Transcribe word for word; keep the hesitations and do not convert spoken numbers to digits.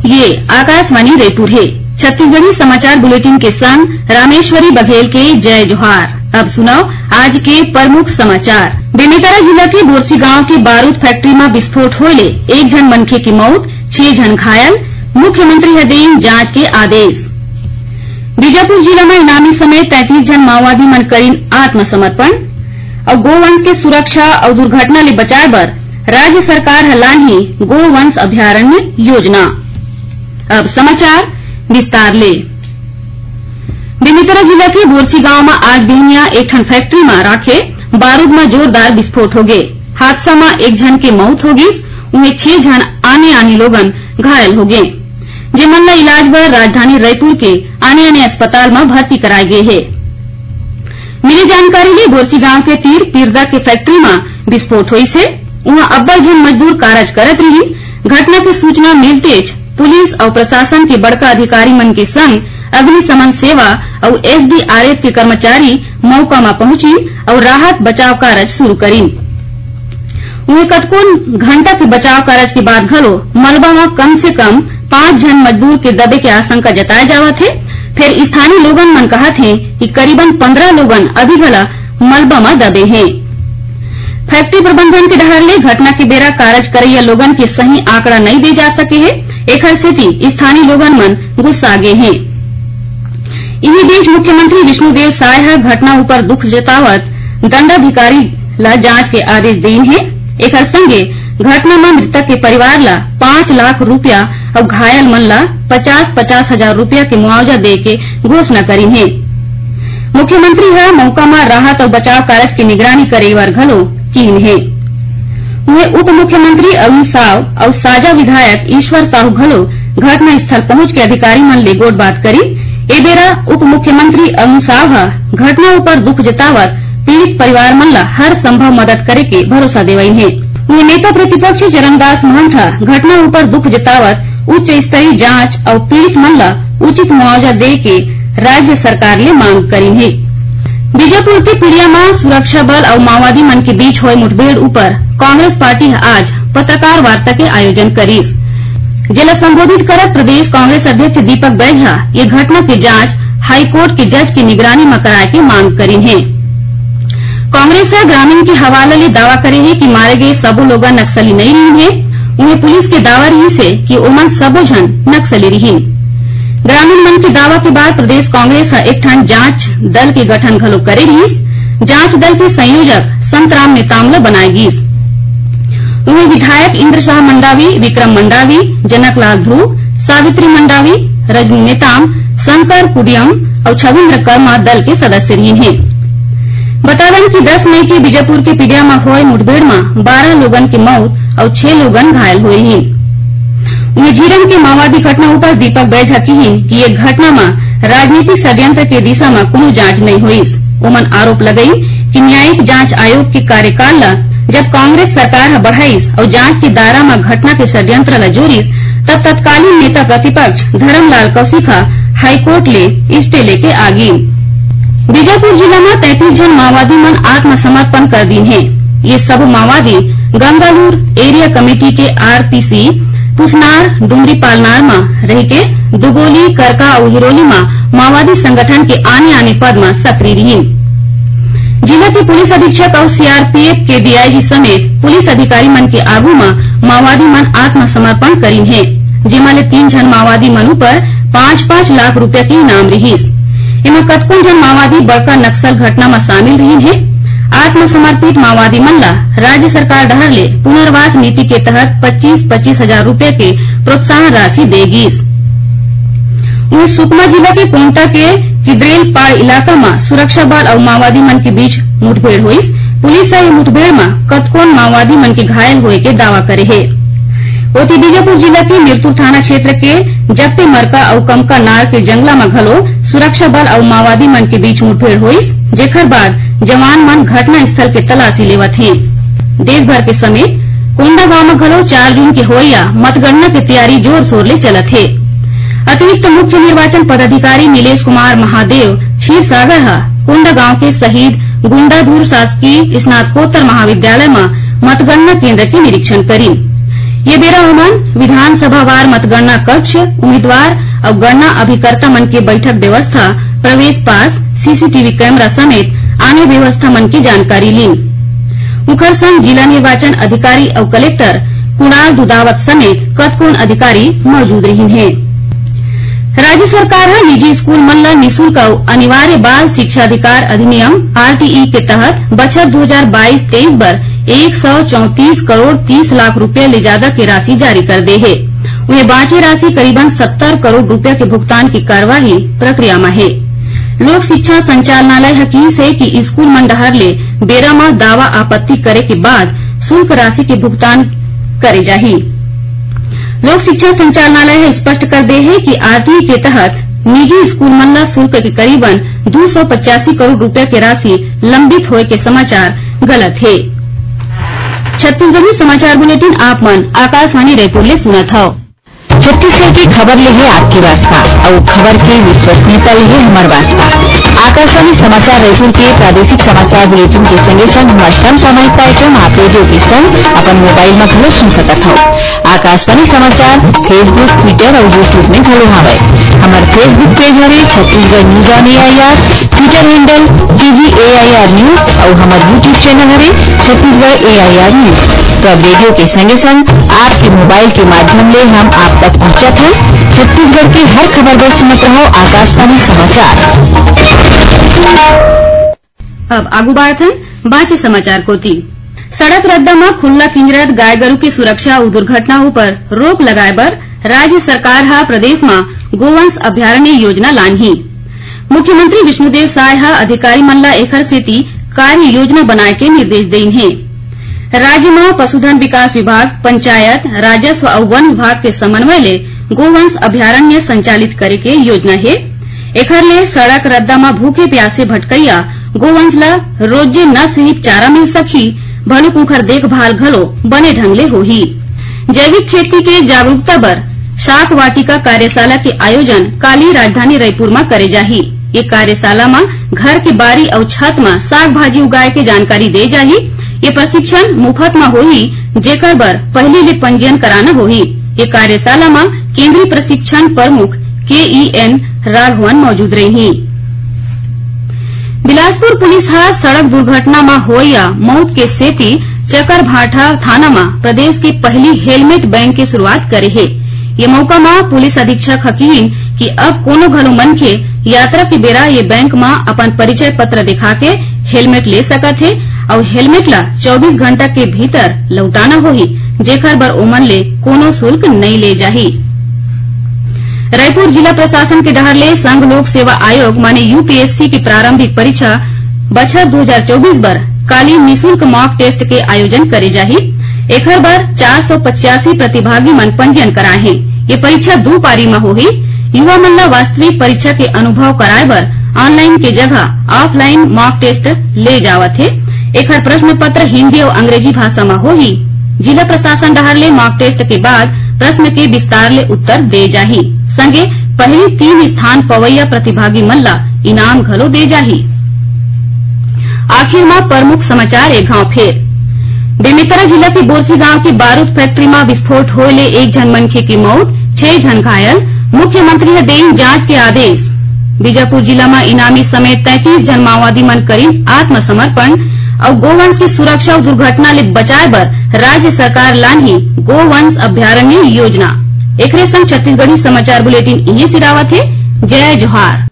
ये आकाशवाणी रायपुर है। छत्तीसगढ़ी समाचार बुलेटिन के संग रामेश्वरी बघेल के जय जोहार। अब सुनाओ आज के प्रमुख समाचार। बेमेतरा जिला के बोरसी गांव के बारूद फैक्ट्री में विस्फोट होले एक जन मनखे की मौत, छह जन घायल। मुख्यमंत्री है देन जांच के आदेश। बीजापुर जिला में इनामी समेत तैंतीस जन माओवादी मन करीन आत्मसमर्पण। और गोवंश के सुरक्षा और दुर्घटना ले बचाए बर राज्य सरकार ह लानही गोवंश अभ्यारण्य योजना। अब समाचार विस्तार ले। बेमेतरा जिला के बोरसी गांव में आज बिहनिया एक ठन फैक्ट्री में राखे बारूद में जोरदार विस्फोट हो गए। हादसा में एक जन के मौत हो गई, उन्हें छह जन आने आने लोगन घायल हो गए, जेमन ला इलाज बर राजधानी रायपुर के आने आने अस्पताल में भर्ती कराए गए है। मिली जानकारी ले बोरसी गांव के तीर पीरदा के फैक्ट्री में विस्फोट हुई से वहां अब्बल जन मजदूर कारज करत रही। घटना की सूचना मिलते पुलिस और प्रशासन के बड़का अधिकारी मन के संग अग्निशमन सेवा और एसडीआरएफ के कर्मचारी मौका में पहुंची और राहत बचाव कार्य शुरू करी। उन्हें कतकोन घंटा के बचाव कार्य के बाद घलो मलबा में कम से कम पांच जन मजदूर के दबे के आशंका जताए जावत है। फिर स्थानीय लोगन मन कहा थे कि करीबन पंद्रह लोगन अभी घला मलबा में दबे हैं। फैक्ट्री प्रबंधन के डहर ले घटना के बेरा कारज करैया लोगन के सही आंकड़ा नहीं दे जा सके है। एकर सेती स्थानीय लोगन मन गुस्सा गए हैं। इसी बीच मुख्यमंत्री विष्णुदेव साय ह घटना ऊपर दुख जतावत दंडाधिकारी ला जांच के आदेश देन है। एकर संगे घटना में मृतक के परिवार ला पांच लाख रुपया और घायल मन ला पचास पचास हजार रुपया के मुआवजा दे के घोषणा करी है। मुख्यमंत्री है मौका में राहत और बचाव कार्य की निगरानी करे बर घलो कीन है। वे उप मुख्यमंत्री अरुण साव और साजा विधायक ईश्वर साहू घलो घटना स्थल पहुंच के अधिकारी मन ले गोट बात करी। ए बेरा उप मुख्यमंत्री अरुण साव घटना ऊपर दुख जतावत पीड़ित परिवार मन ला हर संभव मदद करे के भरोसा देवई है। वे नेता प्रतिपक्ष चरणदास महंत घटना ऊपर दुख जतावत उच्च स्तरीय जांच और पीड़ित मन ला उचित मुआवजा दे के राज्य सरकार ले मांग करी है। बीजापुर के पीड़िया में सुरक्षा बल और माओवादी मन के बीच हुए मुठभेड़ ऊपर कांग्रेस पार्टी आज पत्रकार वार्ता के आयोजन करी। जिला संबोधित करत प्रदेश कांग्रेस अध्यक्ष दीपक बैझा ये घटना की जांच हाईकोर्ट के जज की निगरानी में कराए के मांग करी है। कांग्रेस ग्रामीण के हवाले ले दावा करे है कि मारे गए सबो लोग नक्सली नहीं रही है। उन्हें पुलिस के दावा रही से कि ओमन सबो जन नक्सली रही। ग्रामीण मन के दावा के बाद प्रदेश कांग्रेस एक ठन जांच दल के गठन घलो करे रही। जांच दल के संयोजक संतराम नेताम बनाएगी। उन्हें विधायक इंद्र शाह मंडावी, विक्रम मंडावी, जनकलाल ध्रुव, सावित्री मंडावी, रजनी नेताम, शंकर कुडियम और छविन्द्र कर्मा दल के सदस्य रही हैं। बतावन कि दस मई के बीजापुर के पीडिया में हुए मुठभेड़ में बारह लोगन की मौत और छह लोगन घायल हुए हैं। उन्हें झीरम के माओवादी घटना ऊपर दीपक बैझा की कि ये घटना में राजनीतिक षड्यंत्र के दिशा में कोनो जांच नहीं हुई। उमन आरोप लगाई कि न्यायिक जांच आयोग के कार्यकाल ला जब कांग्रेस सरकार बढ़ाईस और जांच के दायरा में घटना के षड्यंत्र ला जोरीस तब तत्कालीन नेता प्रतिपक्ष धर्मलाल कौशिका हाईकोर्ट ले स्टे लेके आगी। बीजापुर जिला में तैंतीस जन माओवादी मन आत्मसमर्पण कर दी है। ये सब माओवादी गंगालूर एरिया कमेटी के आरपीसी पुसनार डुमरी पालनार में रह के दुगोली करका और हिरोली में माओवादी संगठन के आने आने पद में सक्रिय रही। जिला के पुलिस अधीक्षक और सीआरपीएफ के डीआईजी समेत पुलिस अधिकारी मन के आगू में माओवादी मन आत्मसमर्पण करी है। जेमाले तीन जन माओवादी मन पर पांच पांच लाख रुपया की इनाम रही। इनमें कतकोन जन माओवादी बड़का नक्सल घटना में शामिल रही है। आत्मसमर्पित माओवादी मन ला राज्य सरकार डहर ले पुनर्वास नीति के तहत पच्चीस पच्चीस हजार रूपये के प्रोत्साहन राशि देगी। सुकमा जिला के कोंटा के किद्रेल पाड़ इलाका में सुरक्षा बल और माओवादी मन के बीच मुठभेड़ हुई। पुलिस ने मुठभेड़ में कतकोन माओवादी मन के घायल हुए के दावा करे है। ओती बीजापुर जिला के मिरतुर थाना क्षेत्र के जप्पे मरका और कमका नार के जंगला में घलो सुरक्षा बल और माओवादी मन के बीच मुठभेड़ हुई, जेकर बाद जवान मन घटना स्थल के तलाशी लेवत हैं। देश भर के समेत कोंडा गांव में घलो चार जून के होइया मतगणना की तैयारी जोर शोर ले चलत है। अतिरिक्त मुख्य निर्वाचन पदाधिकारी नीलेश कुमार महादेव क्षीरसागर कोंडा गांव के शहीद गुंडाधूर शासकीय स्नातकोत्तर महाविद्यालय में मतगणना केंद्र के निरीक्षण करी। ये बेरा ओमन विधानसभावार मतगणना कक्ष उम्मीदवार और गणना अभिकर्ता मन के बैठक व्यवस्था प्रवेश पास सीसीटीवी कैमरा समेत आने व्यवस्था मन की जानकारी ली। उखर संग जिला निर्वाचन अधिकारी और कलेक्टर कुणाल दुदावत समेत कतकोन अधिकारी मौजूद रही हैं। राज्य सरकार है निजी स्कूल मन ला निःशुल्क और अनिवार्य बाल शिक्षा अधिकार अधिनियम आरटीई के तहत बछर दो हजार बाईस तेईस बर एक सौ चौतीस करोड़ तीस लाख रुपया ले ज्यादा की राशि जारी कर दे है। उन्हें बाकी राशि करीबन सत्तर करोड़ रुपया के भुगतान की कार्यवाही प्रक्रिया में है। लोक शिक्षा संचालनालय हकीस है कि स्कूल मंडहर ले बेरा में दावा आपत्ति करे के बाद शुल्क राशि के भुगतान करे जाही। लोक शिक्षा संचालनालय स्पष्ट कर दे है कि आरटीई के तहत निजी स्कूल मन ला शुल्क के करीबन दो सौ पचासी करोड़ रुपया की राशि लंबित होए के समाचार गलत है। छत्तीसगढ़ी समाचार बुलेटिन आप मन आकाशवाणी रायपुर ले सुनत हव। छत्तीसगढ़ की खबर ले है आपकी वास्ता और खबर की विश्वसनीयता ले है हमार वास्ता। आकाशवाणी समाचार रायपुर के प्रादेशिक समाचार बुलेटिन के संगे संग हमार समसामयिक कार्यक्रम आप रेडियो के संग अपन मोबाइल में घलो सुन सकत हो। आकाशवाणी समाचार फेसबुक, ट्विटर और यूट्यूब में घलो हवे। हमार फेसबुक पेज हवे Chhattisgarh news on AIR, Twitter handle TG AIR news और हमार यूट्यूब चैनल हवे छत्तीसगढ़ एआईआर न्यूज। तो अब रेडियो के संगे संग आपके मोबाइल के माध्यम ले हम आप तक पहुंचत हैं। छत्तीसगढ़ की हर खबर बस सुनत रहो आकाशवाणी समाचार। अब आगू बाढ़थन बाकी समाचार कोती। सड़क रद्दा में खुल्ला पिंजरत गाय गरु की सुरक्षा और दुर्घटनाओं पर रोक लगाए बर राज्य सरकार हा प्रदेश में गोवंश अभ्यारण्य योजना लानही। मुख्यमंत्री विष्णुदेव साय हा अधिकारी मन ला एखर सेती कार्य योजना बनाए के निर्देश देन है। राज्य में पशुधन विकास विभाग, पंचायत, राजस्व और वन विभाग के समन्वय ले गोवंश अभ्यारण्य संचालित करे के योजना है। एखर ले सड़क रद्दा में भूखे प्यासे भटकैया गोवंश ला रोजे न सिर्फ चारा मिल सकी भलुक उखर देखभाल घलो बने ढंग ले होही। जैविक खेती के जागरूकता बर शाक वाटिका कार्यशाला के आयोजन काली राजधानी रायपुर में करे जाही। ये कार्यशाला में घर के बारी और छत में साग भाजी उगाए के जानकारी दे जाही। ये प्रशिक्षण मुफ्त में होही जेकर बर पहले ले पंजीयन कराना होही। ये कार्यशाला में केंद्रीय प्रशिक्षण प्रमुख के ई एन राघवन मौजूद रही। बिलासपुर पुलिस हा सड़क दुर्घटना में होया मौत के सेती चकरभाठा थाना में प्रदेश के पहली हेलमेट बैंक की शुरुआत करे है। ये मौका में पुलिस अधीक्षक हकीन कि अब कोनो घलो मन के यात्रा के बेरा ये बैंक में अपन परिचय पत्र दिखा के हेलमेट ले सकत है और हेलमेट ला चौबीस घंटा के भीतर लौटाना होही जेकर बर ओमन ले कोनो शुल्क नहीं ले जाही। रायपुर जिला प्रशासन के डहर ले संघ लोक सेवा आयोग माने यूपीएससी की प्रारंभिक परीक्षा बछर दो हजार चौबीस बर काली निःशुल्क मॉक टेस्ट के आयोजन करे जाही। एखर बर चार सौ पचासी प्रतिभागी मन पंजीयन कराए हैं। ये परीक्षा दो पारी में होही। युवा मन ला वास्तविक परीक्षा के अनुभव कराए बर ऑनलाइन के जगह ऑफलाइन मॉक टेस्ट ले जावत है। एखर प्रश्न पत्र हिंदी और अंग्रेजी भाषा में होही। जिला प्रशासन डहर ले मॉक टेस्ट के बाद प्रश्न के विस्तार ले उत्तर दे जाही। संगे पहली तीन स्थान पवैया प्रतिभागी मन ला इनाम घलो दे जाही। आखिर में प्रमुख समाचार एक गांव फेर। बेमेतरा जिला के बोरसी गांव की बारूद फैक्ट्री में विस्फोट होए ले एक जन मनखे की मौत, छह जन घायल। मुख्यमंत्री ने देन जांच के आदेश। बीजापुर जिला में इनामी समेत तैंतीस जन माओवादी मन करीन आत्मसमर्पण और गोवंश की सुरक्षा और दुर्घटना ले बचाए बर राज्य सरकार लानही गोवंश अभ्यारण्य योजना। एकरे संग छत्तीसगढ़ी समाचार बुलेटिन इही सिरावत है। जय जोहार।